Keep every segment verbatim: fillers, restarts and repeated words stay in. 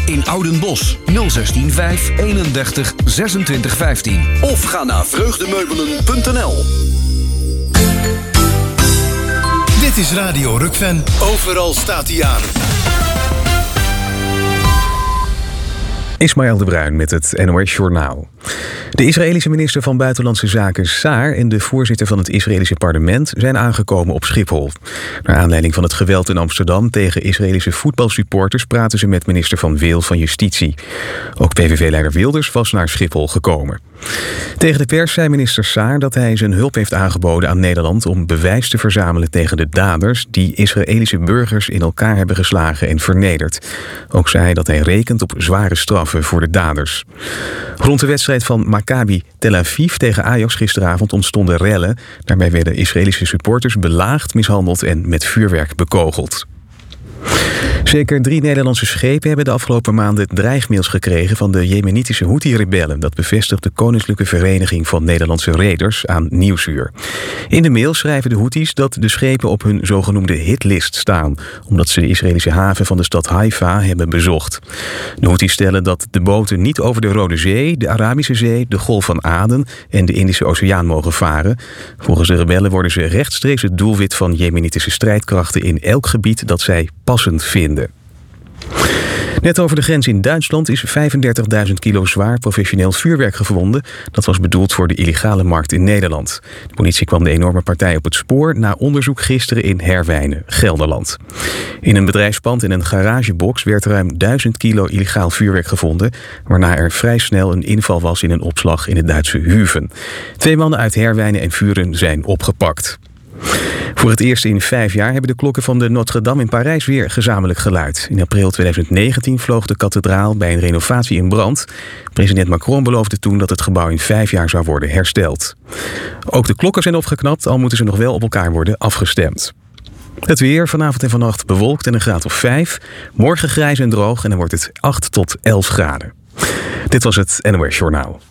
in Oudenbosch. nul zestien vijf eenendertig zesentwintig vijftien. Of ga naar vreugdemeubelen punt n l. Dit is Radio Rukven. Overal staat hij aan. Ismaël de Bruin met het N O S Journaal. De Israëlische minister van Buitenlandse Zaken Saar en de voorzitter van het Israëlische parlement zijn aangekomen op Schiphol. Naar aanleiding van het geweld in Amsterdam tegen Israëlische voetbalsupporters praten ze met minister Van Weel van Justitie. Ook P V V-leider Wilders was naar Schiphol gekomen. Tegen de pers zei minister Saar dat hij zijn hulp heeft aangeboden aan Nederland om bewijs te verzamelen tegen de daders die Israëlische burgers in elkaar hebben geslagen en vernederd. Ook zei hij dat hij rekent op zware straffen voor de daders. Rond de wedstrijd van Maccabi Tel Aviv tegen Ajax gisteravond ontstonden rellen. Daarbij werden Israëlische supporters belaagd, mishandeld en met vuurwerk bekogeld. Zeker drie Nederlandse schepen hebben de afgelopen maanden dreigmails gekregen van de Jemenitische Houthi-rebellen. Dat bevestigt de Koninklijke Vereniging van Nederlandse Reders aan Nieuwsuur. In de mail schrijven de Houthis dat de schepen op hun zogenoemde hitlist staan, omdat ze de Israëlische haven van de stad Haifa hebben bezocht. De Houthis stellen dat de boten niet over de Rode Zee, de Arabische Zee, de Golf van Aden en de Indische Oceaan mogen varen. Volgens de rebellen worden ze rechtstreeks het doelwit van Jemenitische strijdkrachten in elk gebied dat zij passend vinden. Net over de grens in Duitsland is vijfendertigduizend kilo zwaar professioneel vuurwerk gevonden. Dat was bedoeld voor de illegale markt in Nederland. De politie kwam de enorme partij op het spoor na onderzoek gisteren in Herwijnen, Gelderland. In een bedrijfspand en een garagebox werd ruim duizend kilo illegaal vuurwerk gevonden, waarna er vrij snel een inval was in een opslag in het Duitse Huven. Twee mannen uit Herwijnen en Vuren zijn opgepakt. Voor het eerst in vijf jaar hebben de klokken van de Notre-Dame in Parijs weer gezamenlijk geluid. In april tweeduizend negentien vloog de kathedraal bij een renovatie in brand. President Macron beloofde toen dat het gebouw in vijf jaar zou worden hersteld. Ook de klokken zijn opgeknapt, al moeten ze nog wel op elkaar worden afgestemd. Het weer, vanavond en vannacht bewolkt en een graad of vijf. Morgen grijs en droog en dan wordt het acht tot elf graden. Dit was het N O S Journaal.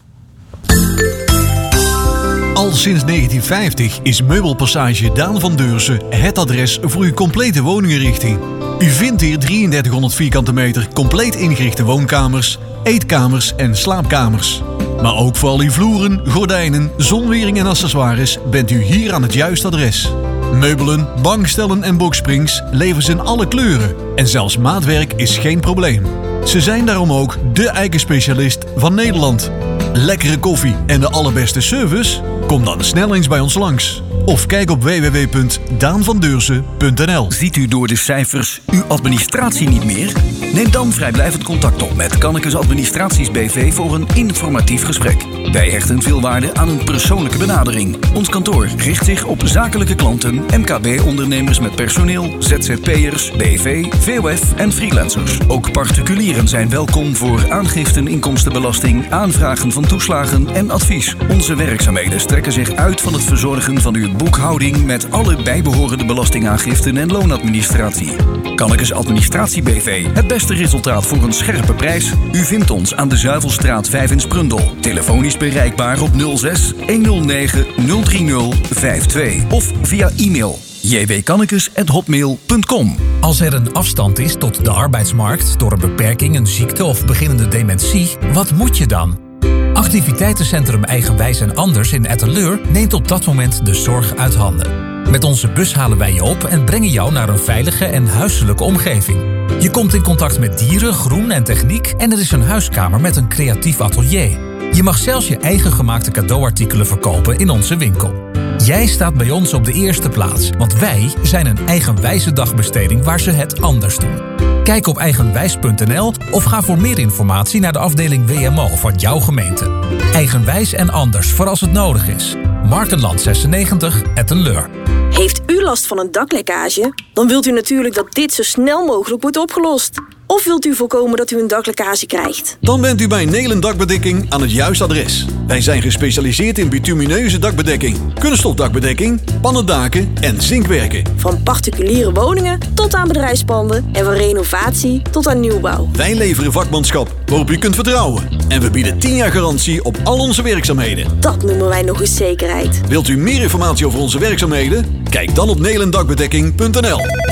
Al sinds negentien vijftig is Meubelpassage Daan van Deursen het adres voor uw complete woninginrichting. U vindt hier drieëndertighonderd vierkante meter compleet ingerichte woonkamers, eetkamers en slaapkamers. Maar ook voor al uw vloeren, gordijnen, zonwering en accessoires bent u hier aan het juiste adres. Meubelen, bankstellen en boxsprings leveren ze in alle kleuren. En zelfs maatwerk is geen probleem. Ze zijn daarom ook de eikenspecialist van Nederland. Lekkere koffie en de allerbeste service? Kom dan snel eens bij ons langs. Of kijk op w w w punt daan van deursen punt n l. Ziet u door de cijfers uw administratie niet meer? Neem dan vrijblijvend contact op met Kannekes Administraties B V voor een informatief gesprek. Wij hechten veel waarde aan een persoonlijke benadering. Ons kantoor richt zich op zakelijke klanten, M K B-ondernemers met personeel, Z Z P'ers, B V, V O F en freelancers. Ook particulieren zijn welkom voor aangiften inkomstenbelasting, aanvragen van toeslagen en advies. Onze werkzaamheden strekken zich uit van het verzorgen van uw boekhouding met alle bijbehorende belastingaangiften en loonadministratie. Kannekes Administratie B V. Het beste resultaat voor een scherpe prijs? U vindt ons aan de Zuivelstraat vijf in Sprundel. Telefonisch bereikbaar op nul zes honderdnegen nul drie nul vijf twee of via e-mail j w kannekes at hotmail punt com. Als er een afstand is tot de arbeidsmarkt door een beperking, een ziekte of beginnende dementie, wat moet je dan? Activiteitencentrum Eigenwijs en Anders in Etteleur neemt op dat moment de zorg uit handen. Met onze bus halen wij je op en brengen jou naar een veilige en huiselijke omgeving. Je komt in contact met dieren, groen en techniek en er is een huiskamer met een creatief atelier. Je mag zelfs je eigen gemaakte cadeauartikelen verkopen in onze winkel. Jij staat bij ons op de eerste plaats, want wij zijn een eigenwijze dagbesteding waar ze het anders doen. Kijk op eigenwijs punt n l of ga voor meer informatie naar de afdeling W M O van jouw gemeente. Eigenwijs en Anders voor als het nodig is. Markenland zesennegentig, Etteleur. Heeft u last van een daklekkage? Dan wilt u natuurlijk dat dit zo snel mogelijk wordt opgelost. Of wilt u voorkomen dat u een daklekkage krijgt? Dan bent u bij Nelen Dakbedekking aan het juiste adres. Wij zijn gespecialiseerd in bitumineuze dakbedekking, kunststofdakbedekking, pannendaken en zinkwerken. Van particuliere woningen tot aan bedrijfspanden en van renovatie tot aan nieuwbouw. Wij leveren vakmanschap waarop u kunt vertrouwen. En we bieden tien jaar garantie op al onze werkzaamheden. Dat noemen wij nog eens zekerheid. Wilt u meer informatie over onze werkzaamheden? Kijk dan op nelen dakbedekking punt n l.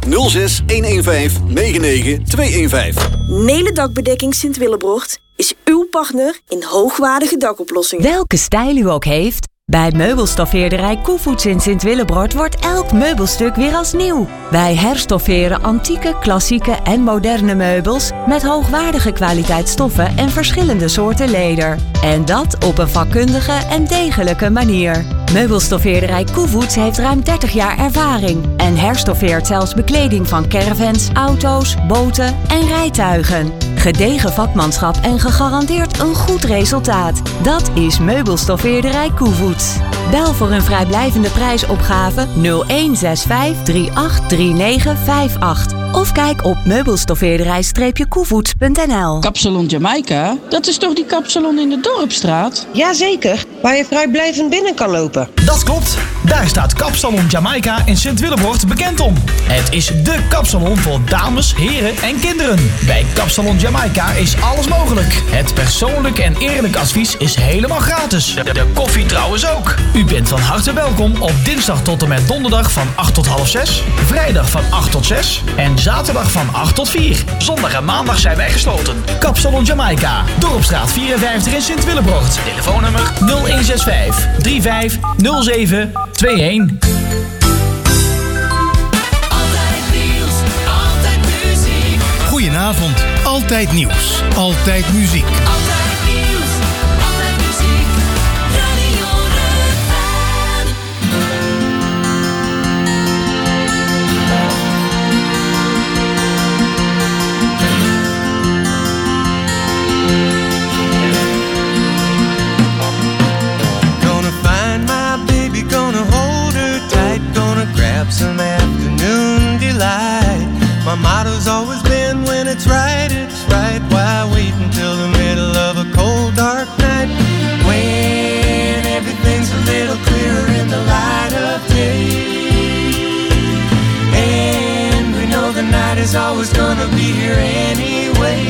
nul zes een een vijf negen negen twee een vijf. Nele Dakbedekking Sint-Willebrocht is uw partner in hoogwaardige dakoplossingen. Welke stijl u ook heeft, bij meubelstoffeerderij Koevoets in Sint-Willebroort wordt elk meubelstuk weer als nieuw. Wij herstofferen antieke, klassieke en moderne meubels met hoogwaardige kwaliteit stoffen en verschillende soorten leder. En dat op een vakkundige en degelijke manier. Meubelstoffeerderij Koevoets heeft ruim dertig jaar ervaring en herstoffeert zelfs bekleding van caravans, auto's, boten en rijtuigen. Gedegen vakmanschap en gegarandeerd een goed resultaat. Dat is Meubelstoffeerderij Koevoets. Bel voor een vrijblijvende prijsopgave nul een zes vijf drie acht drie negen vijf acht of kijk op meubelstoffeerderij koevoets punt n l. Kapsalon Jamaica? Dat is toch die kapsalon in de Dorpstraat? Jazeker, waar je vrijblijvend binnen kan lopen. Dat klopt. Daar staat Kapsalon Jamaica in Sint-Willebroort bekend om. Het is dé kapsalon voor dames, heren en kinderen. Bij Kapsalon Jamaica is alles mogelijk. Het persoonlijk en eerlijk advies is helemaal gratis. De, de koffie trouwens ook. U bent van harte welkom op dinsdag tot en met donderdag van acht tot half zes. Vrijdag van acht tot zes. En zaterdag van acht tot vier. Zondag en maandag zijn wij gesloten. Kapsalon Jamaica. Dorpstraat vierenvijftig in Sint-Willebroort. Telefoonnummer nul een zes vijf drie vijf nul zeven twee een. Goedenavond. Altijd nieuws. Altijd muziek. Altijd nieuws. Altijd muziek. Radio Rukven. Gonna find my baby, gonna hold her tight, gonna grab some afternoon delight. My motto's always been when it's right, it's right. Why wait until the middle of a cold, dark night? When everything's a little clearer in the light of day. And we know the night is always gonna be here anyway.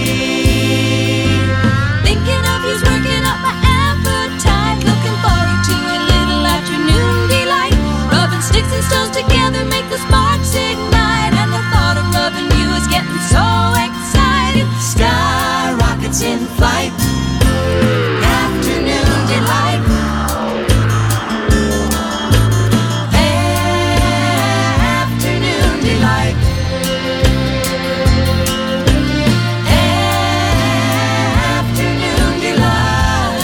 Thinking of you's working up my appetite. Looking forward to a little afternoon delight. Rubbing sticks and stones together make the sparks ignite. And the thought of loving you is getting so excited. Sky rockets in flight. Afternoon delight. Afternoon delight. Afternoon delight.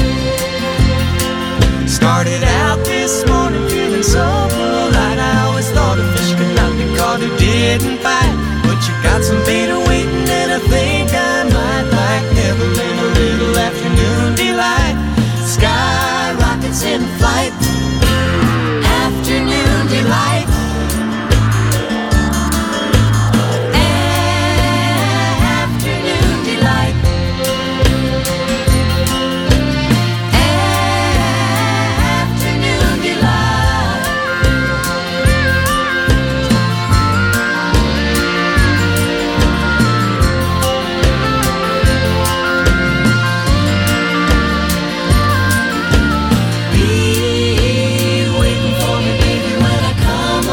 Started out this morning feeling so polite. I always thought a fish could not be caught who didn't bite. But you got some beta waiting and I think I might like Neverland, a little afternoon delight. Sky rockets in flight. Afternoon delight. Afternoon delight. Afternoon delight. Be waiting for me, baby, when I come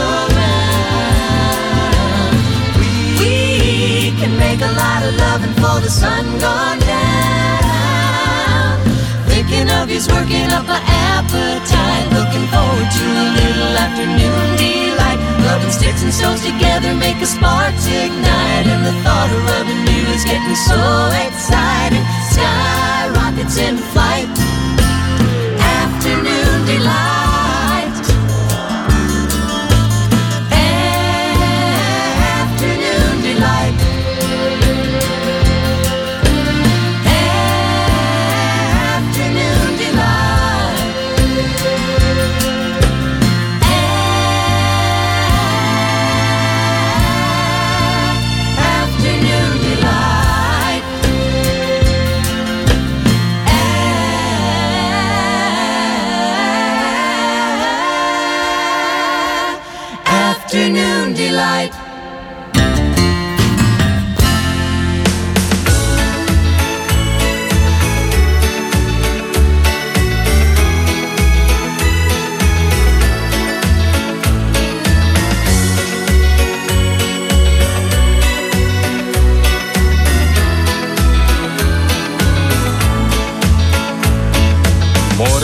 around. We, we can make a lot of loving for the sun gone down. Thinking of you's working up my appetite. Looking forward to a little afternoon delight. Rubbing sticks and stones together make a sparks ignite. And the thought of rubbing you is getting so exciting. Sky rockets in flight. Afternoon delight. Afternoon delight. Afternoon delight. Afternoon delight.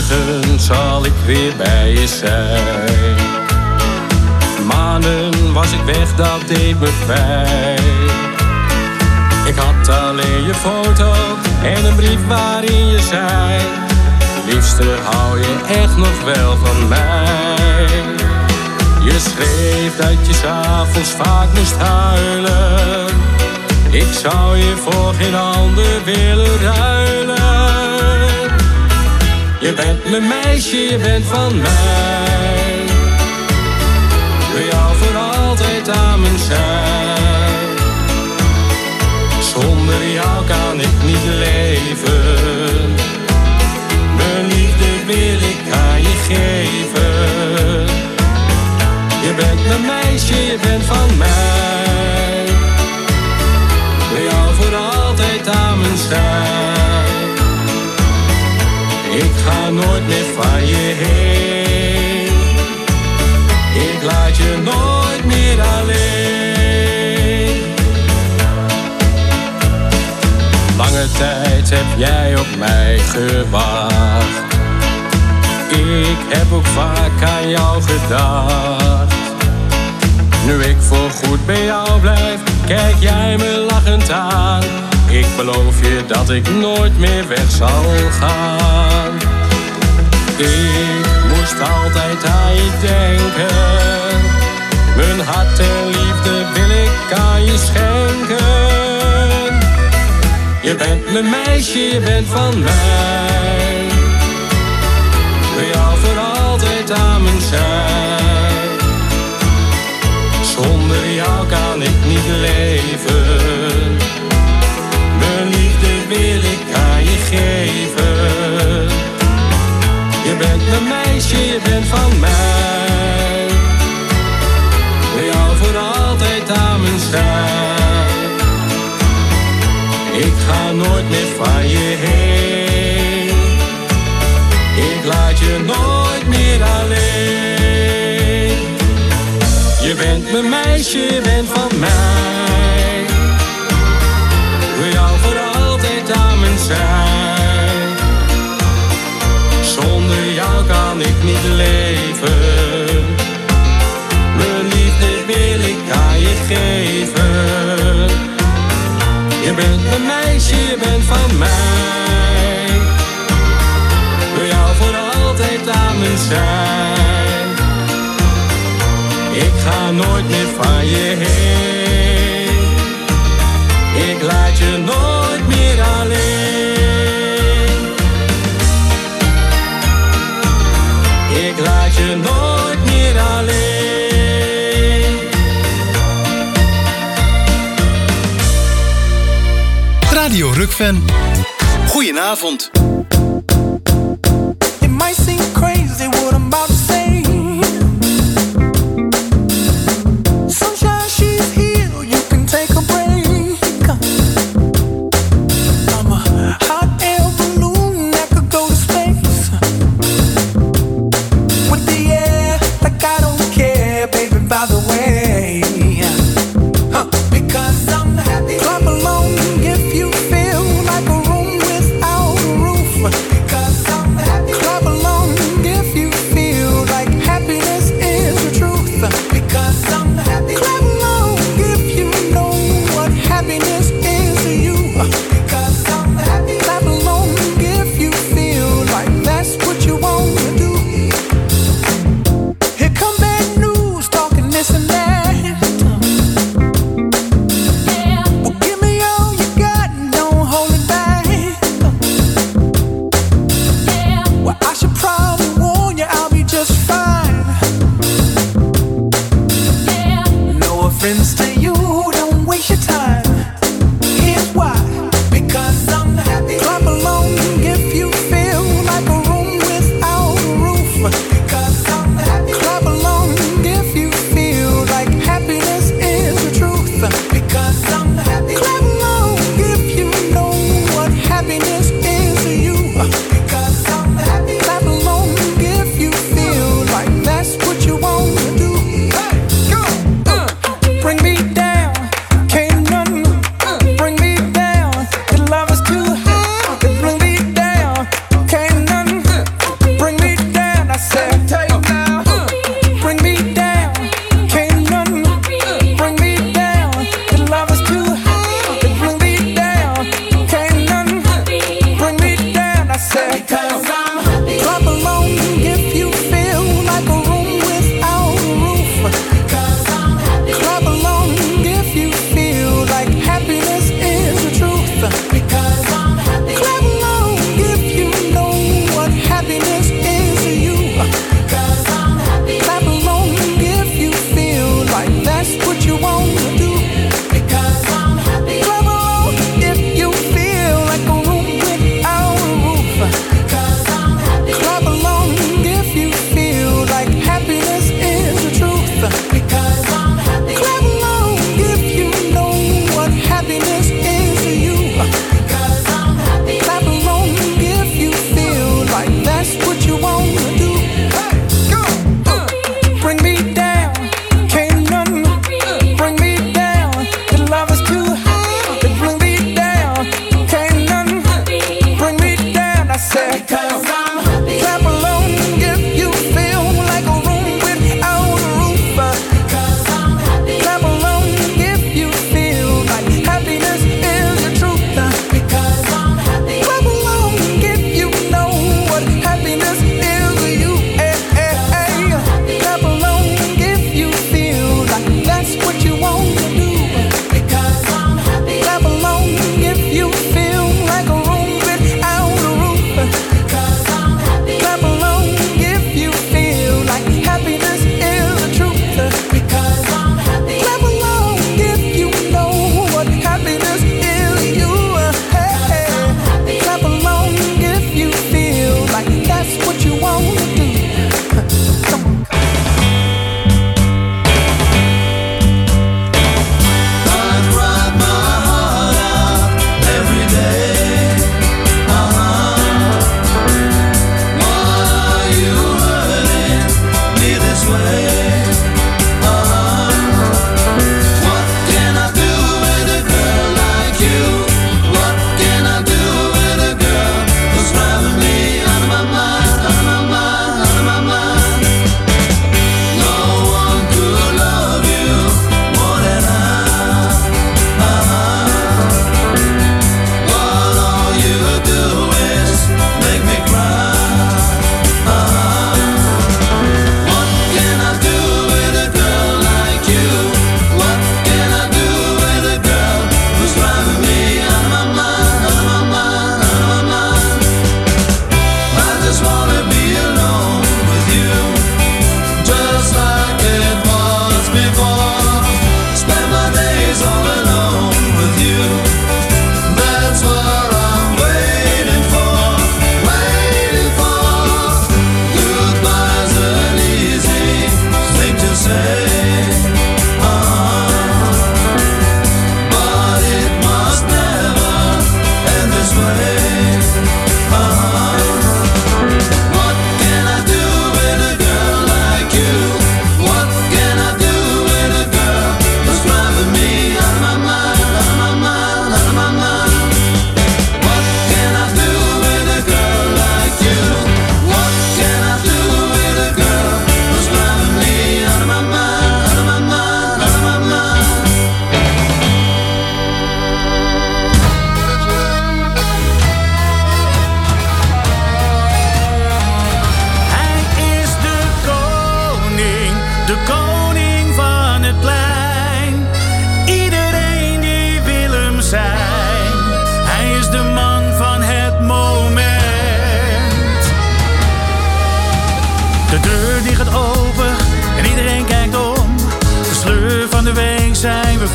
morgen zal ik weer bij je zijn. Maanden was ik weg, dat deed me pijn. Ik had alleen je foto en een brief waarin je zei: liefste, hou je echt nog wel van mij? Je schreef dat je 's avonds vaak moest huilen. Ik zou je voor geen ander willen ruilen. Je bent mijn meisje, je bent van mij. Wil jou voor altijd aan mijn zij. Zonder jou kan ik niet leven. Mijn liefde wil ik aan je geven. Je bent mijn meisje, je bent van mij. Wil jou voor altijd aan mijn zij. Ik ga nooit meer van je heen. Ik laat je nooit meer alleen. Lange tijd heb jij op mij gewacht. Ik heb ook vaak aan jou gedacht. Nu ik voorgoed bij jou blijf, kijk jij me lachend aan. Ik beloof je dat ik nooit meer weg zal gaan. Ik moest altijd aan je denken. Mijn hart en liefde wil ik aan je schenken. Je bent mijn meisje, je bent van mij. Wil jou voor altijd aan mijn zij. Zonder jou kan ik niet leven. Mijn liefde wil ik aan je geven. Je bent mijn meisje, je bent van mij. Wil jou voor altijd aan mijn zij. Ik ga nooit meer van je heen. Ik laat je nooit meer alleen. Je bent mijn meisje, je bent van mij. Wil jou voor altijd aan mijn zij. Zonder jou kan ik niet leven. Mijn liefde wil ik aan je geven. Je bent mijn meisje, je bent van mij. Wil jou voor altijd aan mijn zij. Ik ga nooit meer van je heen. Ik laat je nooit meer alleen. Ik laat je nooit meer alleen. Radio Rukven. Goedenavond. It might seem crazy what I'm about to say. Sunshine, she's here, you can take a break. I'm a hot air balloon that could go to space. With the air, like I don't care, baby, by the way. Huh. Because I'm happy. Clap along if you feel like a room without a roof. Because I'm happy. Clap along if you feel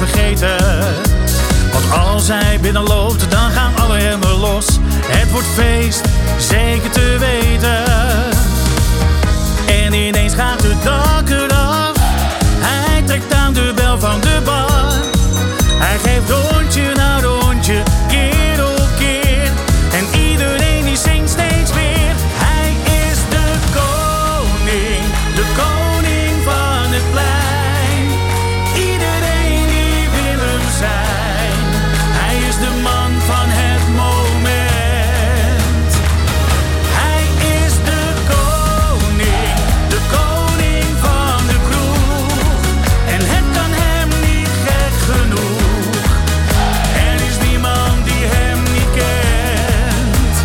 vergeten. Want als hij binnenloopt, dan gaan alle remmen los. Het wordt feest, zeker te weten. En ineens gaat de dak eraf. Hij trekt aan de bel van de bar. Hij geeft rondje na rondje, keer op keer. En iedereen die zingt steeds weer. Hij is de koning, de koning van het plein. Iedereen die wil hem zijn. Hij is de man van het moment. Hij is de koning, de koning van de kroeg. En het kan hem niet gek genoeg. Er is niemand die hem niet kent.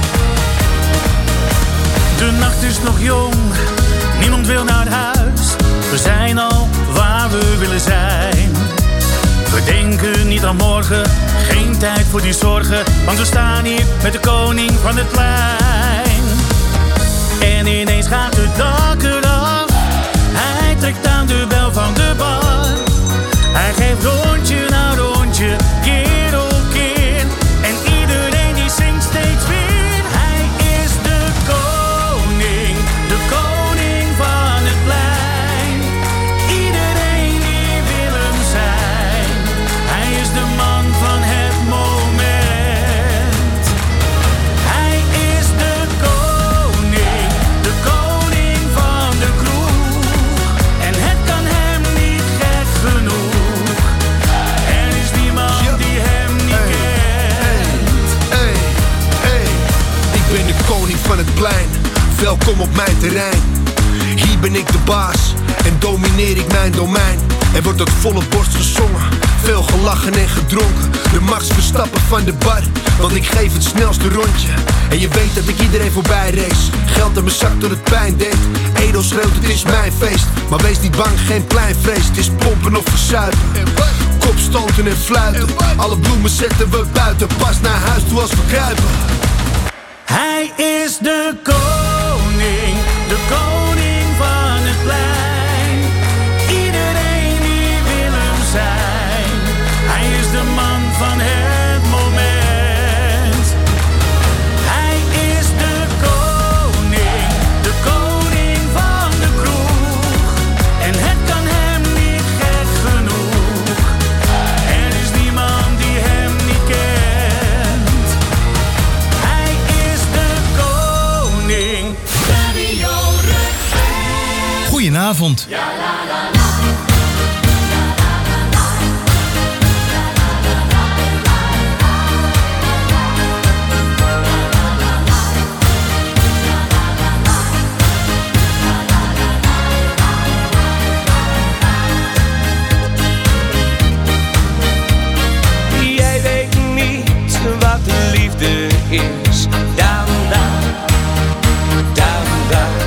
De nacht is nog jong, niemand wil naar huis. We zijn al waar we willen zijn. We denken niet aan morgen, geen tijd voor die zorgen. Want we staan hier met de koning van het plein. En ineens gaat het dak eraf. Hij trekt aan de bel van de bar. Hij geeft rondje na rondje, keer op keer. En iedereen die zingt steeds weer. Hij is de koning, de koning van het plein. Iedereen die wil hem zijn. Hij is de man van het moment. Hij is de koning, de koning van de kroeg. En het kan hem niet gek genoeg. Er is niemand die hem niet kent. Hey, hey, ik ben de koning van het plein. Welkom op mijn terrein. Hier ben ik de baas en domineer ik mijn domein. Er wordt uit volle borst gezongen, veel gelachen en gedronken. De Max Verstappen van de bar, want ik geef het snelste rondje. En je weet dat ik iedereen voorbij race. Geld in mijn zak tot het pijn deed. Edel schreeuwt, het is mijn feest. Maar wees niet bang, geen pleinvrees. Het is pompen of verzuipen. Kopstoten en fluiten. Alle bloemen zetten we buiten. Pas naar huis toe als we kruipen. Hij is de koning, de koning van het plein. Iedereen die wil hem zijn. Hij is de man van het moment. Hij is de koning, de koning van de kroeg. En het kan hem niet gek genoeg. Er is niemand die hem niet kent. Hij is de koning. Goedenavond. Jij weet niet wat liefde is. Down, down, down, down.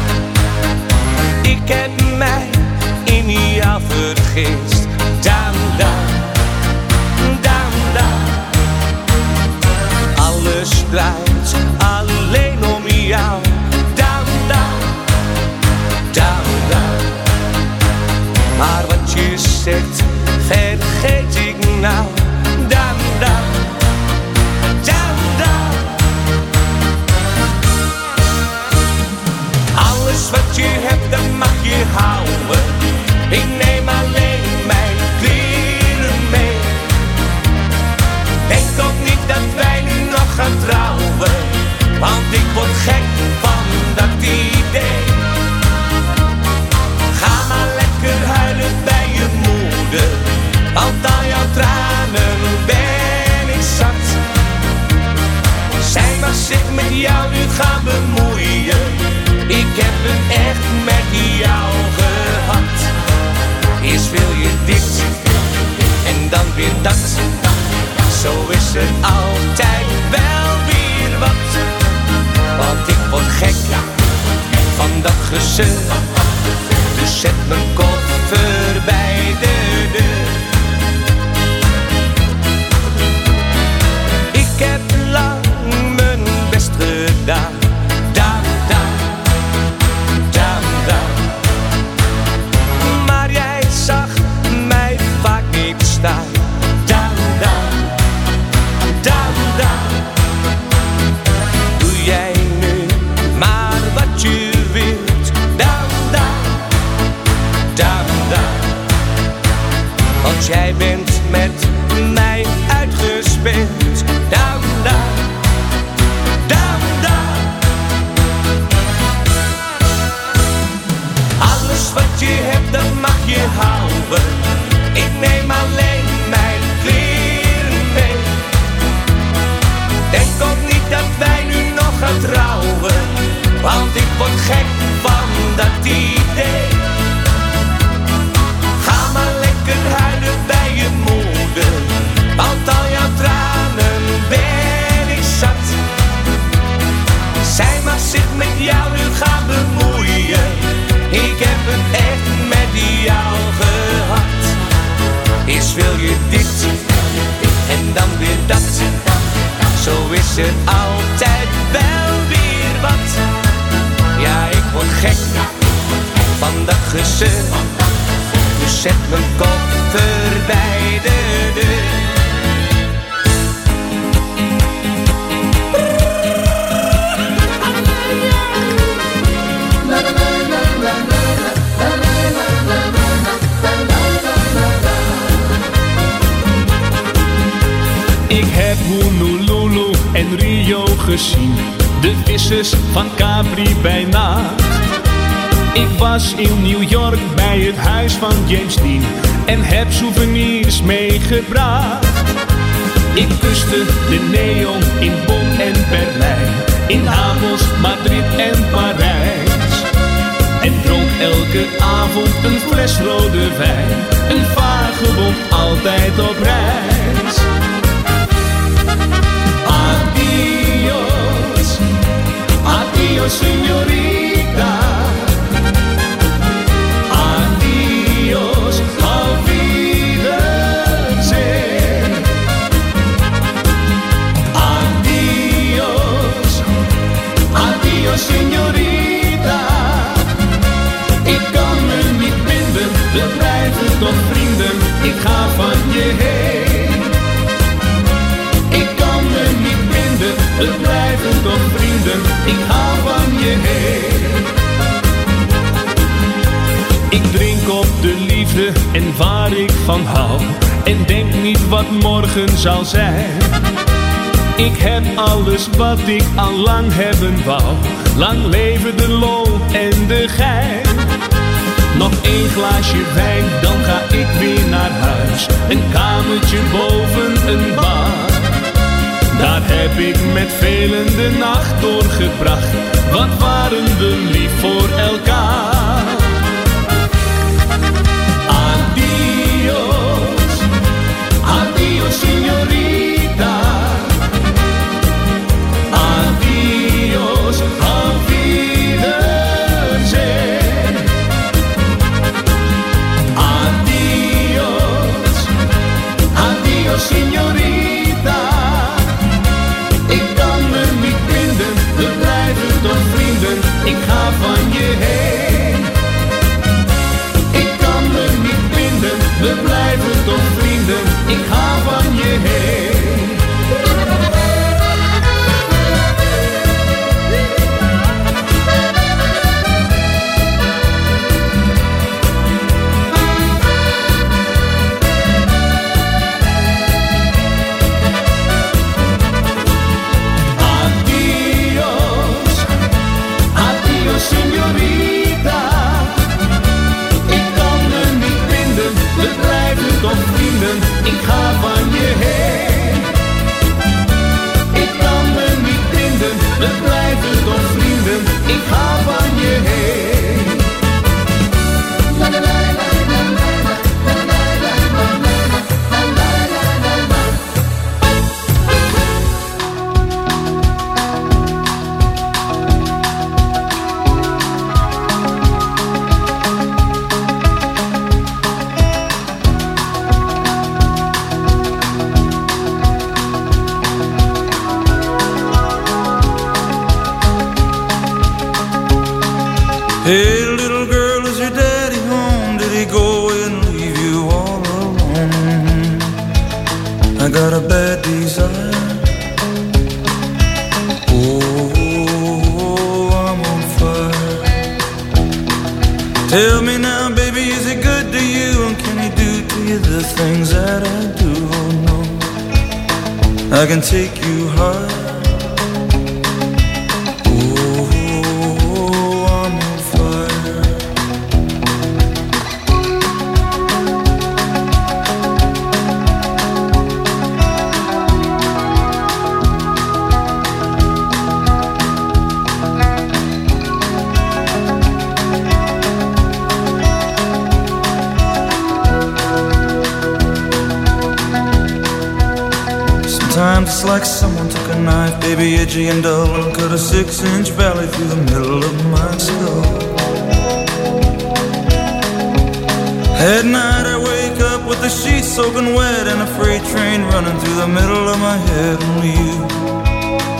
Ik heb mij in jou vergist. Down, down, down, down. Alles draait alleen om jou. Down, down, down, down. Maar wat je zegt, vergeet ik nou. Down, down, down, down. Alles wat je hebt, dat mag je houden. Ik neem alleen mijn kleren mee. Denk ook niet dat wij nu nog gaan trouwen, want ik word gek van dat idee. Ga maar lekker huilen bij je moeder, want al jouw tranen ben ik zat. Zij mag zich met jou nu gaan bemoeien. Ik heb het echt met jou gehad. Eerst wil je dit en dan weer dat. Zo is het altijd wel weer wat. Want ik word gek van dat gezeur. Dus zet mijn koffer bij de deur. Ik heb lang mijn best gedaan. Down, down, down, down. Maar jij zag mij vaak niet staan. is er altijd wel weer wat. Ja, ik word gek van dat gezeur. Dus zet mijn koffer bij de deur. Ik heb Honolulu en Rio gezien, de vissers van Capri bij nacht. Ik was in New York bij het huis van James Dean en heb souvenirs meegebracht. Ik kuste de neon in Bonn en Berlijn, in Napels, Madrid en Parijs. En dronk elke avond een fles rode wijn, een vagebond altijd op reis. Adios, adios señorita. Adios, auf Wiedersehen. Adios, adios señorita. Ik kan me niet binden, we blijven toch vrienden. Ik ga van je heen. Ik kan me niet binden, we blijven toch vrienden. Ik ga van je heen. Ik drink op de liefde en waar ik van hou, en denk niet wat morgen zal zijn. Ik heb alles wat ik al lang hebben wou. Lang leven de lol en de gein. Nog één glaasje wijn, dan ga ik weer naar huis. Een kamertje boven een bar. Daar heb ik met velen de nacht doorgebracht. Wat waren we lief voor elkaar. Adios, adios señorita. Adios, auf Wiedersehen. Adios, adios señorita. Ik kan me niet binden, we blijven toch vrienden. Ik ga van je heen. Ik kan me niet binden, we blijven toch vrienden. Ik ga van je heen. Adios, adios señorita. Ik kan me niet binden, we blijven toch vrienden. Ik ga van je heen. Ik kan me niet binden, we blijven toch vrienden. Ik ga van je heen. Hey little girl, is your daddy home? Did he go away and leave you all alone? I got a bad desire. Oh, I'm on fire. Tell me now, baby, is he good to you? And can he do to you the things that I do? Oh no, I can take you high. Sometimes it's like someone took a knife, baby, edgy and dull, and cut a six-inch valley through the middle of my skull. At night I wake up with the sheets soaking wet and a freight train running through the middle of my head. Only you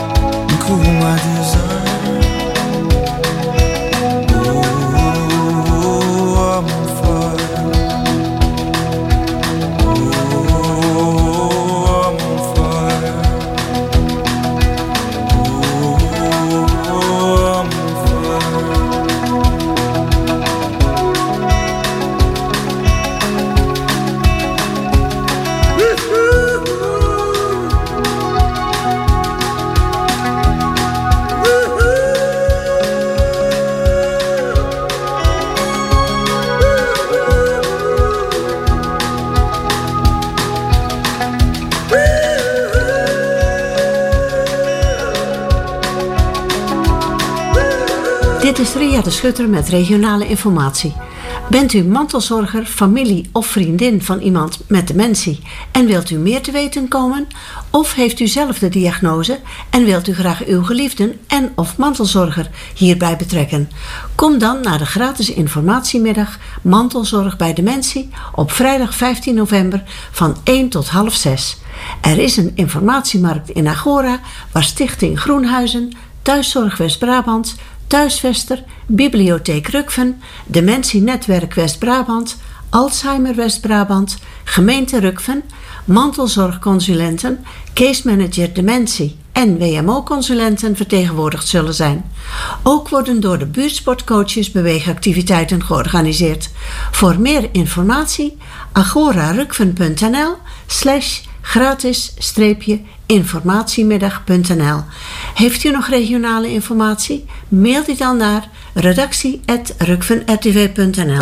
Dit is Ria de Schutter met regionale informatie. Bent u mantelzorger, familie of vriendin van iemand met dementie en wilt u meer te weten komen? Of heeft u zelf de diagnose en wilt u graag uw geliefden en of mantelzorger hierbij betrekken? Kom dan naar de gratis informatiemiddag Mantelzorg bij Dementie op vrijdag vijftien november van één tot half zes. Er is een informatiemarkt in Agora waar Stichting Groenhuizen, Thuiszorg West-Brabant, Thuisvester, Bibliotheek Rukven, Dementienetwerk West-Brabant, Alzheimer West-Brabant, Gemeente Rukven, mantelzorgconsulenten, case manager dementie en W M O-consulenten vertegenwoordigd zullen zijn. Ook worden door de buurtsportcoaches beweegactiviteiten georganiseerd. Voor meer informatie agorarukven.nl slash gratis streepje informatiemiddag punt n l. Heeft u nog regionale informatie? Mail die dan naar redactie at rukven r t v punt n l.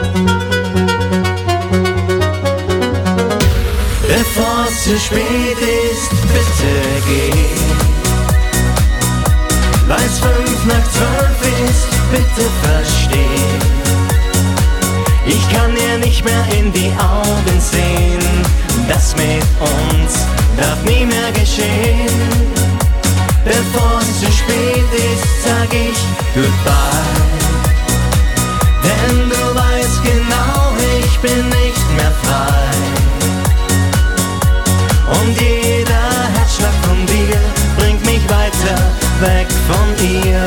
Bevor es zu spät ist, bitte geh. Weil's fünf nach zwölf ist, bitte versteh. Ich kann dir nicht mehr in die Augen sehen. Das mit uns darf nie mehr geschehen. Bevor es zu spät ist, sag ich Goodbye. Denn du weißt genau, ich bin nicht mehr frei. Und jeder Herzschlag von dir bringt mich weiter weg von ihr.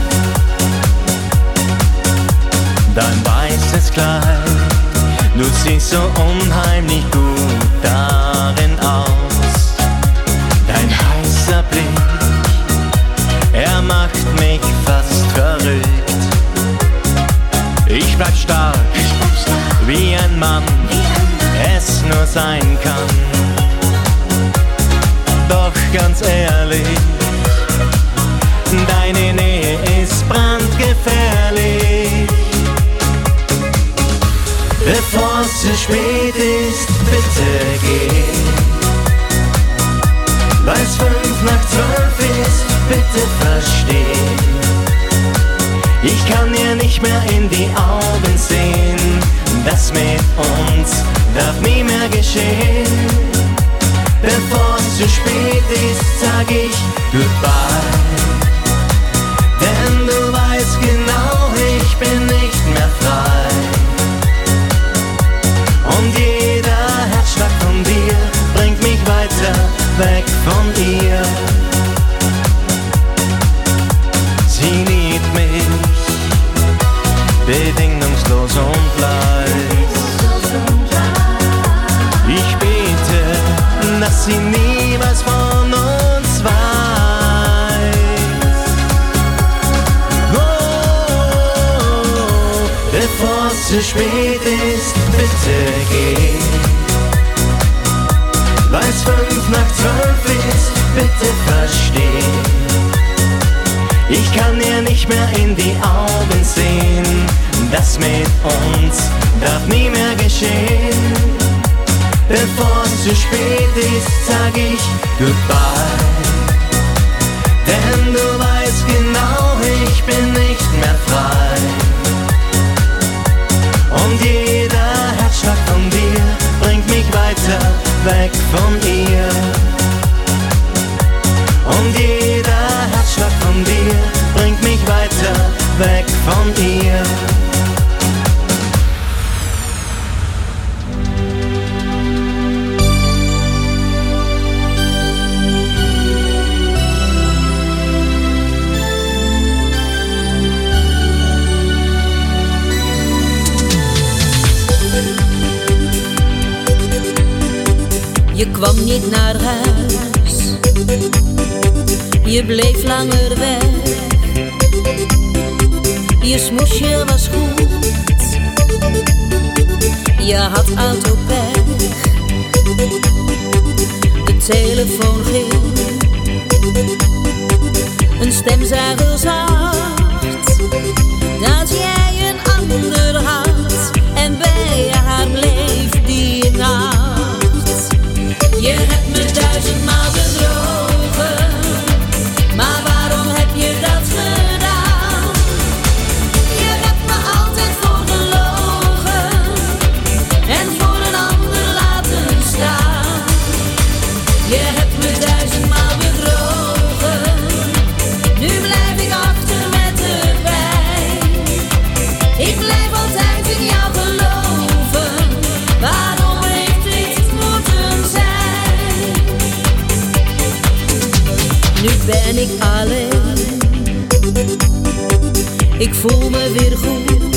Dein weißes Kleid, du siehst so unheimlich gut darin aus. Dein heißer Blick, er macht mich fast verrückt. Ich bleib stark, wie ein Mann es nur sein kann. Doch ganz ehrlich, deine Nähe ist brandgefährlich. Bevor es zu spät ist, bitte geh. Weil's fünf nach zwölf ist, bitte versteh. Ich kann dir nicht mehr in die Augen sehen. Das mit uns darf nie mehr geschehen. Bevor es zu spät ist, sag ich Goodbye. Denn du weißt genau, ich bin nicht mehr frei. Und jeder Herzschlag von dir bringt mich weiter weg von ihr. Sie liebt mich bedingungslos und leicht. Ich bete, dass sie nie was von uns weiß. Oh, bevor es zu spät ist, bitte geh. Weil's fünf nach zwölf ist, bitte versteh. Ich kann dir nicht mehr in die Augen sehen. Das mit uns darf nie mehr geschehen. Bevor es zu spät ist, sag ich Goodbye. Denn du weißt genau, ich bin nicht mehr frei. Und jeder Herzschlag von dir bringt mich weiter weg von ihr. Und jeder Herzschlag von dir bringt mich weiter weg von ihr. Je kwam niet naar huis, je bleef langer weg. Je smoesje was goed, je had autopech. De telefoon ging, een stem zei heel zacht dat jij een ander had en bij haar bleef die nacht. Je hebt me duizendmaal bedrogen, maar waarom heb je dat gedaan? ben ik alleen. Ik voel me weer goed.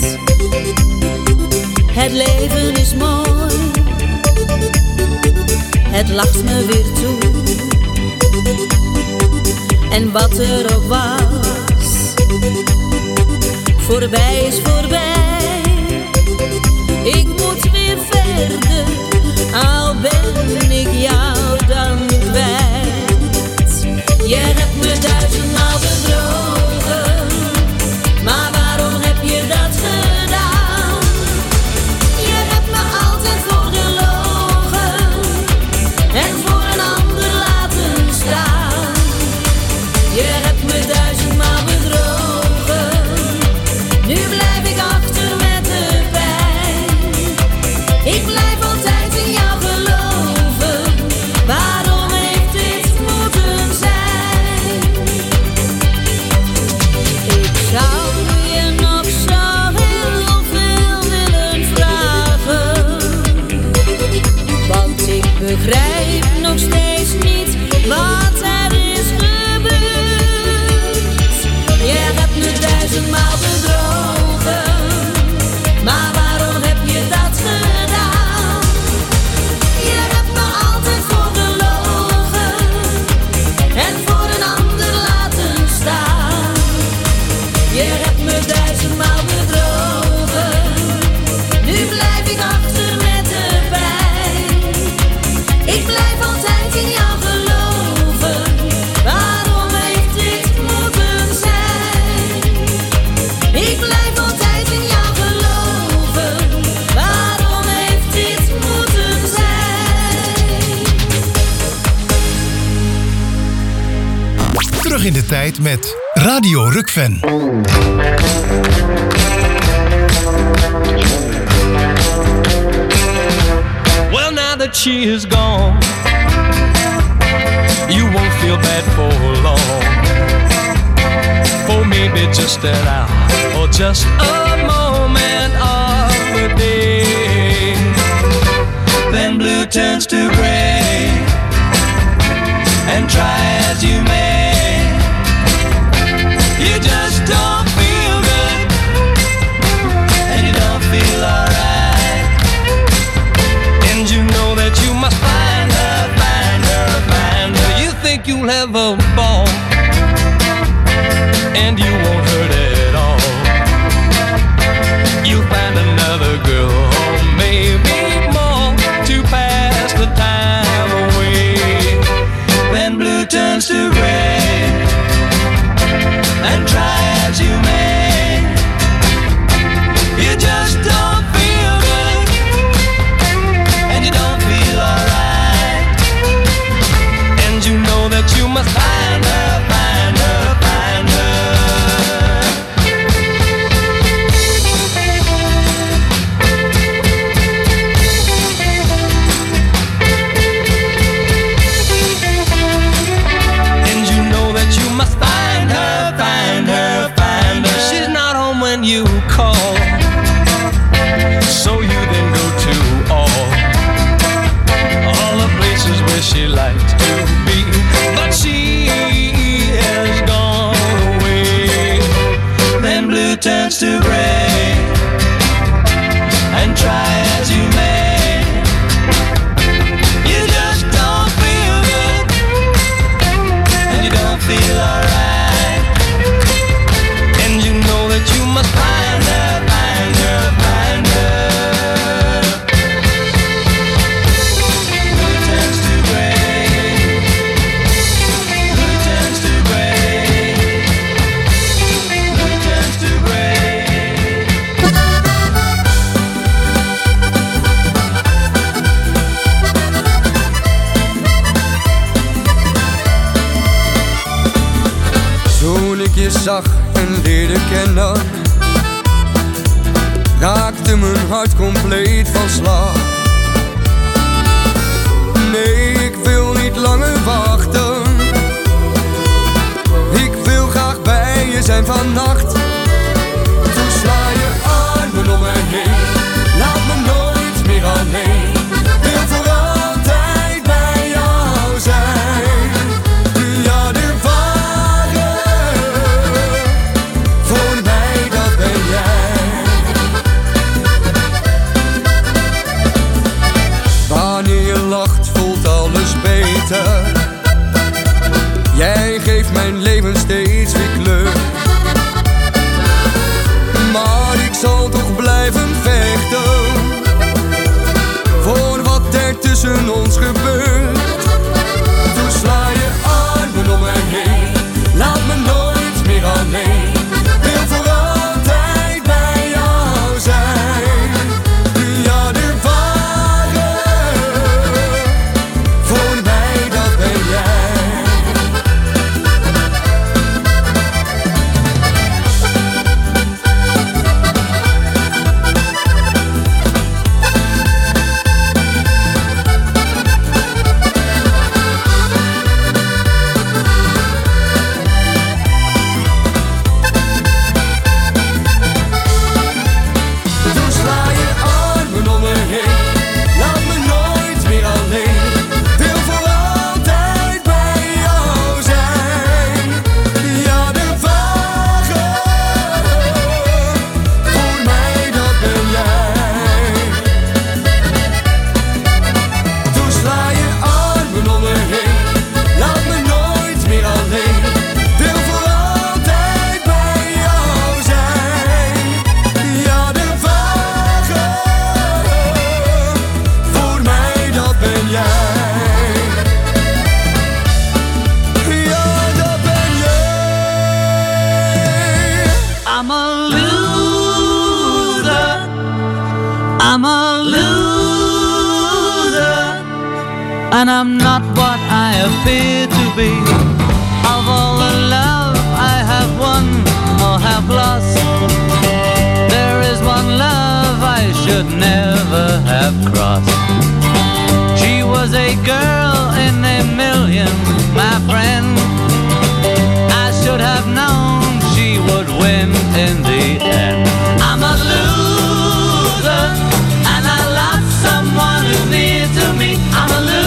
Het leven is mooi. Het lacht me weer toe. En wat er ook was, voorbij is voorbij. Ik moet weer verder, al ben ik jou dan kwijt. Je hebt me duizendmaal bedrogen, maar waarom heb je dat gedaan? Je hebt me altijd voorgelogen en voor een ander laten staan. Je hebt me duizendmaal bedrogen, nu blijf ik achter met de pijn. Ik blijf altijd in jou geloven, waarom heeft dit moeten zijn? Ik zou je nog zo heel veel willen vragen, want ik begrijp nog steeds niet wat er is gebeurd. Je hebt me duizendmaal bedrogen, maar waarom heb je dat gedaan? Je hebt me altijd voorgelogen en voor een ander laten staan. Je hebt me duizendmaal bedrogen, nu blijf ik achter met de pijn. Ik blijf altijd in jou geloven, waarom heeft dit moeten zijn? Ik blijf altijd in jou geloven, waarom heeft dit moeten zijn? Terug in de tijd met Radio Rukven. Well, now that she is gone, you won't feel bad for long. For maybe just an hour or just a moment of the day. Then blue turns to gray, and try as you may, you just don't feel good, and you don't feel alright. And you know that you must find her, find her, find her. You think you'll have a ball, and you won't hurt at all. You'll find another girl, or maybe more, to pass the time away. Then blue turns to gray, and try as you may, you just don't feel good, and you don't feel alright. And you know that you must find her, find her, find her. And you know that you must find her, find her, find her. She's not home when you call, so you then go to all, all the places where she likes to be. But she has gone away. Then blue turns to gray, and try as you may, you just don't feel good, and you don't feel alright. And you know that you must find her, find her, find her. Blue turns to gray, blue turns to gray, blue turns to gray. Toen ik je zag en leerde kennen, raakte mijn hart compleet van slag. Nee, ik wil niet langer wachten. Ik wil graag bij je zijn vannacht. Toen sla je armen om me heen, laat me nooit meer alleen. Wil voor altijd bij jou zijn. Ja, de mijn leven steeds weer kleur. Maar ik zal toch blijven vechten voor wat er tussen ons gebeurt. Dus sla je armen om me heen, laat me nooit meer alleen. Wil voor altijd bij jou zijn. Ja, de ware voor mij, dat ben jij. And I'm not what I appear to be. Of all the love I have won or have lost, there is one love I should never have crossed. She was a girl in a million, my friend. I should have known she would win in the end. I'm a loser, and I lost someone who's near to me. I'm a loser,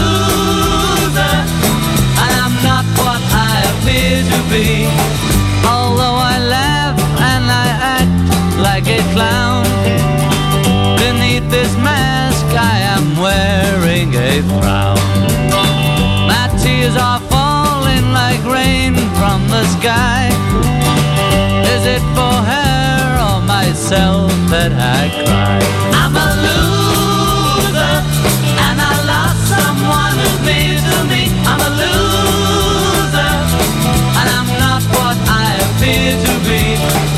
to be. Although I laugh and I act like a clown, beneath this mask I am wearing a frown. My tears are falling like rain from the sky. Is it for her or myself that I cry? I'm a loser, and I lost someone who's near to me. I'm a loser, and I'm not what I appear to be.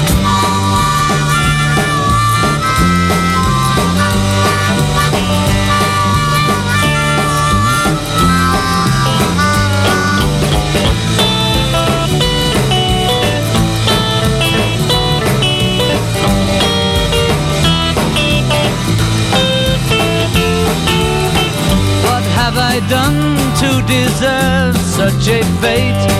What have I done to deserve such a fate?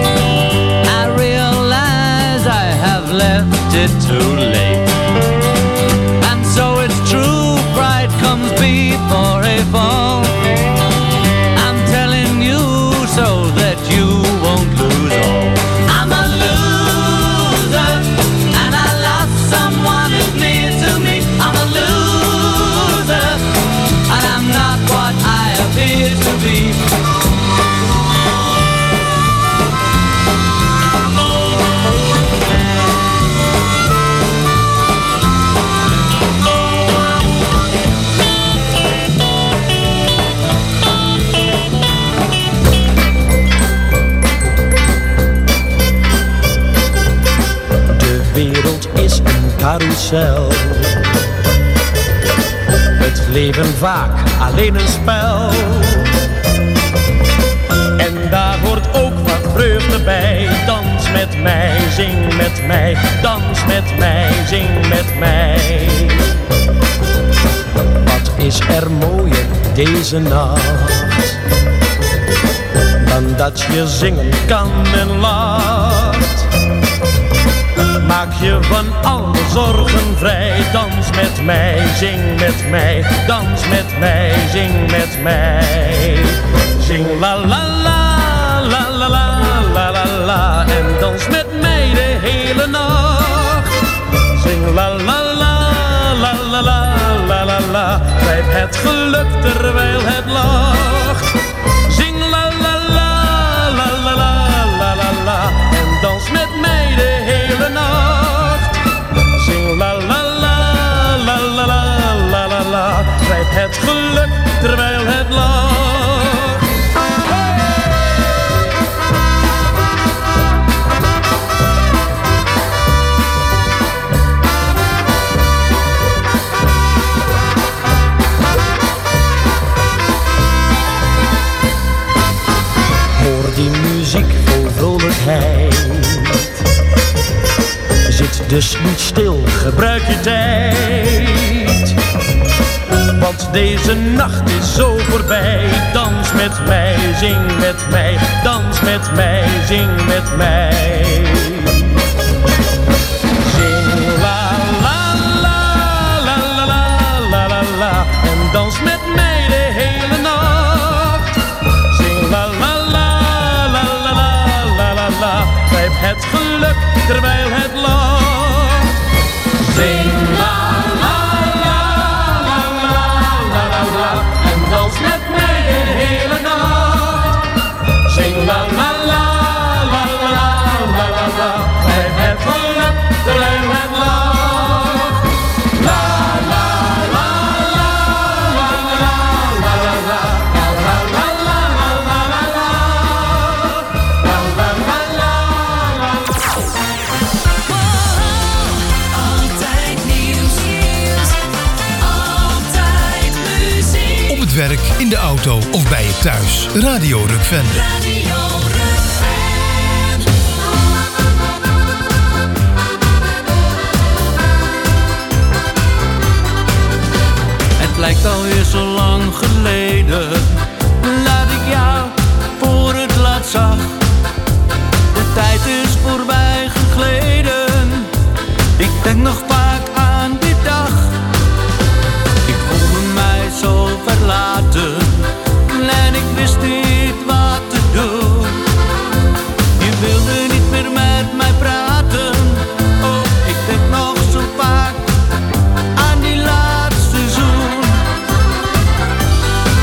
I have left it too late. And so it's true, pride comes before a fall. I'm telling you so that you won't lose all. I'm a loser, and I lost someone who's near to me. I'm a loser, and I'm not what I appear to be. Carousel. Het leven vaak alleen een spel. En daar hoort ook wat vreugde bij. Dans met mij, zing met mij. Dans met mij, zing met mij. Wat is er mooier deze nacht dan dat je zingen kan en lacht. Maak je van alle zorgen vrij. Dans met mij, zing met mij. Dans met mij, zing met mij. Zing la la la, la la la, la la la. En dans met mij de hele nacht. Zing la la la, la la la, la la la. Blijf het geluk terwijl het lacht. Zing la la la, la la la, la la la. het geluk terwijl het lacht. Hoor die muziek vol vrolijkheid. Zit dus niet stil, gebruik je tijd. Want deze nacht is zo voorbij. Dans met mij, zing met mij. Dans met mij, zing met mij. Zing la la la la la la la la la. En dans met mij de hele nacht. Zing la la la la la la la la la. Grijp het geluk terwijl het lacht. Zing la la la la la la la la. En dans met mij de hele nacht. Zing la la la la la la la la. Grijp het geluk terwijl het lacht. La la la la la la la la la. La la la la la la la. La la la la la la. Altijd nieuws, nieuws. Altijd muziek. Op het werk, in de auto of bij je thuis. Radio Rukven. Radio Rukven. Het lijkt alweer zo lang geleden dat ik jou voor het laatst zag. De tijd is voorbij gegleden. Ik denk nog vaak aan die dag. Ik voelde mij zo verlaten en ik wist niet wat te doen. Je wilde niet meer met mij praten. Oh, ik denk nog zo vaak aan die laatste zoen.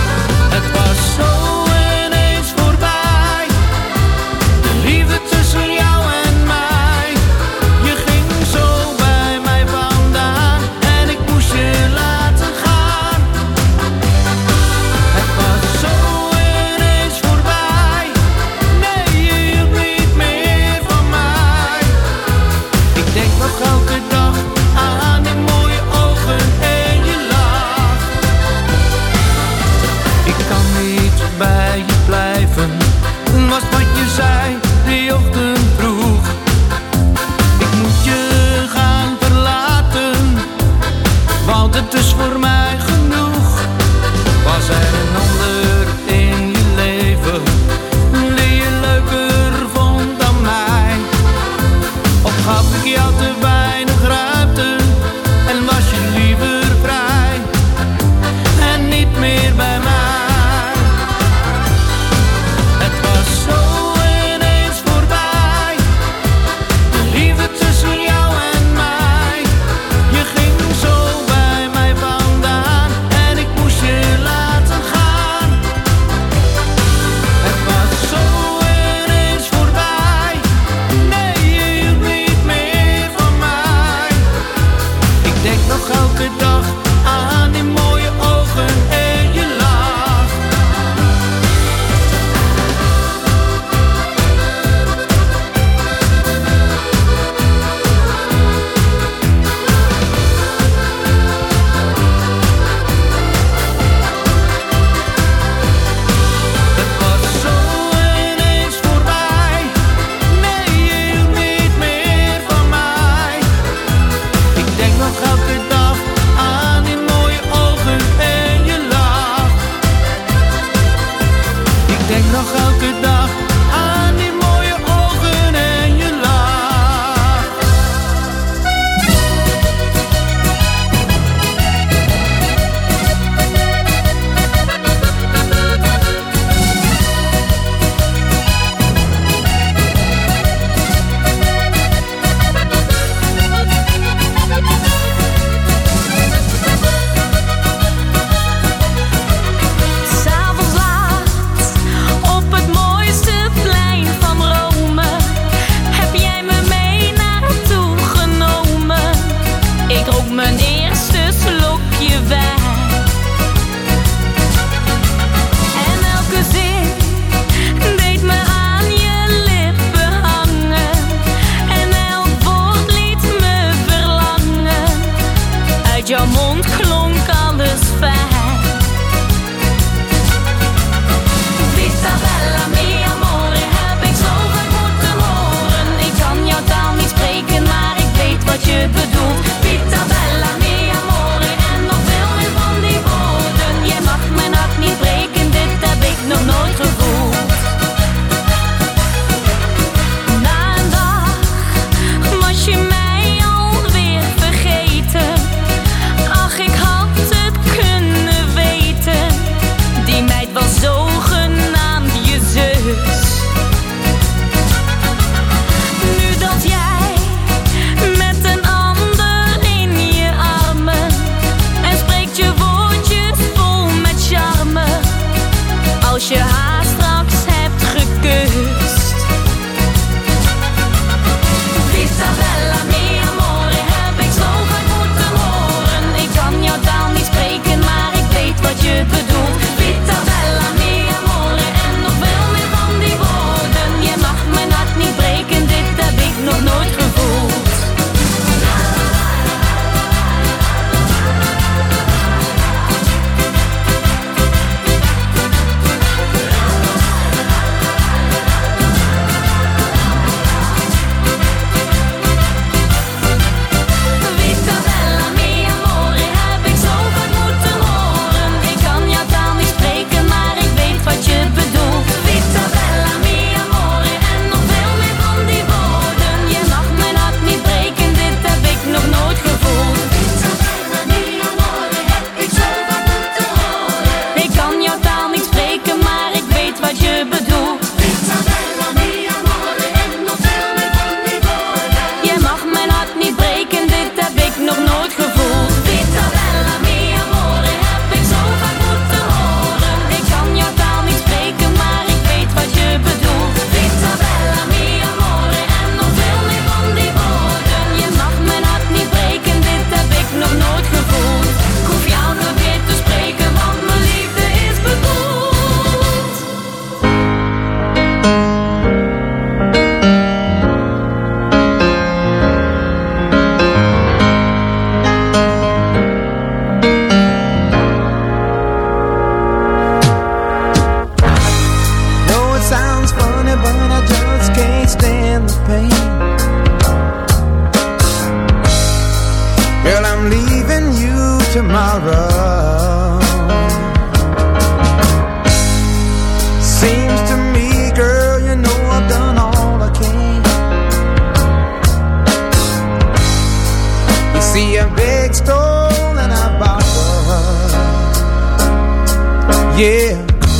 Yeah.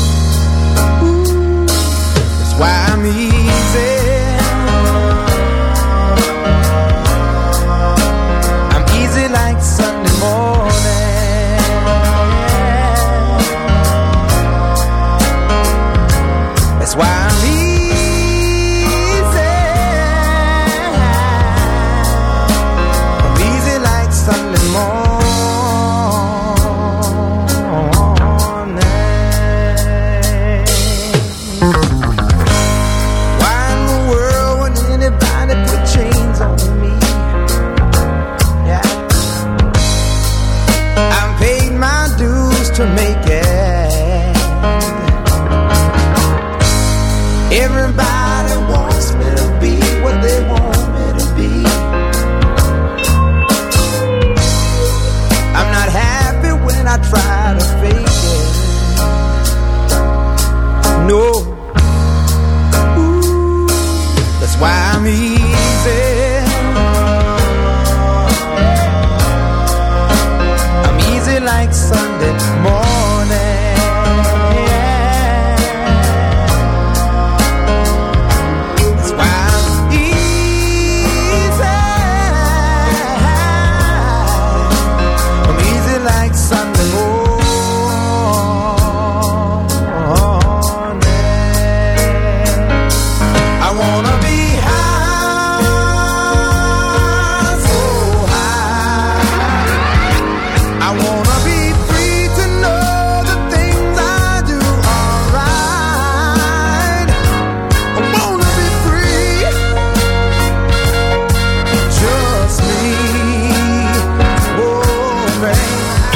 Ooh, that's why I'm easy. I'm easy like Sunday morning. That's why I'm easy. I'm easy like Sunday morning. To make it. Everybody wants me to be what they want me to be. I'm not happy when I try to fake it. No. Ooh, that's why I'm easy. I'm easy like Sunday morning. That's why I'm easy. I'm easy like Sunday morning. I wanna be high, so high. I wanna be free to know the things I do are right. I wanna be free, just me, oh man.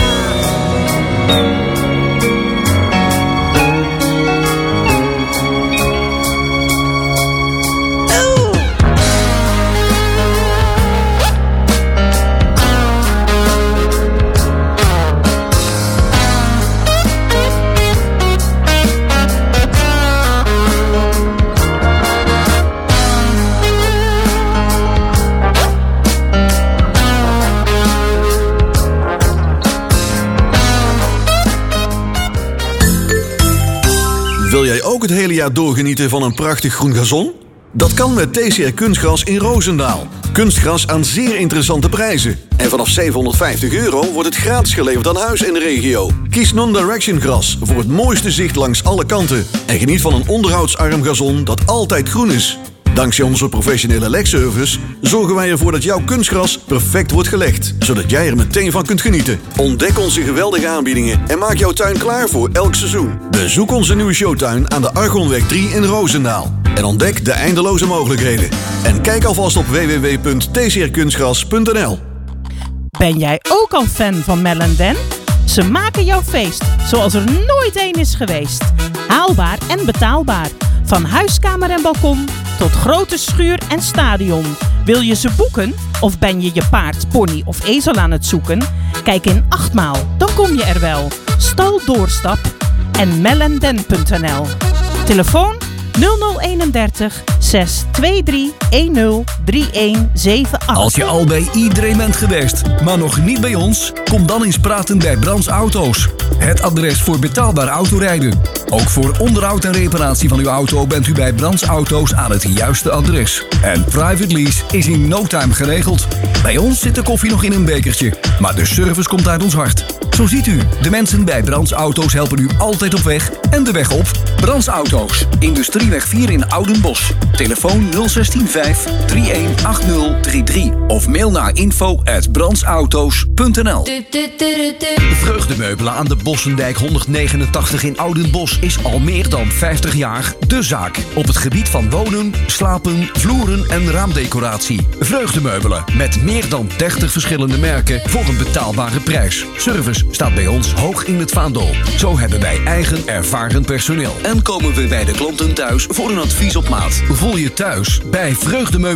Wil jij ook het hele jaar doorgenieten van een prachtig groen gazon? Dat kan met T C R Kunstgras in Roosendaal. Kunstgras aan zeer interessante prijzen. En vanaf zevenhonderdvijftig euro wordt het gratis geleverd aan huis in de regio. Kies Non-Direction gras voor het mooiste zicht langs alle kanten. En geniet van een onderhoudsarm gazon dat altijd groen is. Dankzij onze professionele legservice zorgen wij ervoor dat jouw kunstgras perfect wordt gelegd, zodat jij er meteen van kunt genieten. Ontdek onze geweldige aanbiedingen en maak jouw tuin klaar voor elk seizoen. Bezoek onze nieuwe showtuin aan de Argonweg drie in Roosendaal. En ontdek de eindeloze mogelijkheden. En kijk alvast op w w w punt t c r kunstgras punt n l. Ben jij ook al fan van Mel en Den? Ze maken jouw feest zoals er nooit één is geweest. Haalbaar en betaalbaar. Van huiskamer en balkon tot grote schuur en stadion. Wil je ze boeken? Of ben je je paard, pony of ezel aan het zoeken? Kijk in Achtmaal, dan kom je er wel. Stal Doorstap en melenden punt n l. Telefoon nul nul eenendertig zes twee drie een nul drie een zeven acht. Als je al bij iedereen bent geweest, maar nog niet bij ons, kom dan eens praten bij Brands Auto's. Het adres voor betaalbaar autorijden. Ook voor onderhoud en reparatie van uw auto bent u bij Brands Auto's aan het juiste adres. En private lease is in no time geregeld. Bij ons zit de koffie nog in een bekertje, maar de service komt uit ons hart. Zo ziet u, de mensen bij Brands Auto's helpen u altijd op weg en de weg op. Brands Auto's, Industrieweg vier in Oudenbosch. Telefoon nul zes vijf drie een acht nul drie drie of mail naar info at brandsauto's punt n l. Vreugdemeubelen aan de Bossendijk honderdnegenentachtig in Oudenbosch is al meer dan vijftig jaar de zaak. Op het gebied van wonen, slapen, vloeren en raamdecoratie. Vreugdemeubelen met meer dan dertig verschillende merken voor een betaalbare prijs. Service staat bij ons hoog in het vaandel. Zo hebben wij eigen ervaren personeel. En komen we bij de klanten thuis voor een advies op maat. Voel je thuis bij Vreugdemeubelen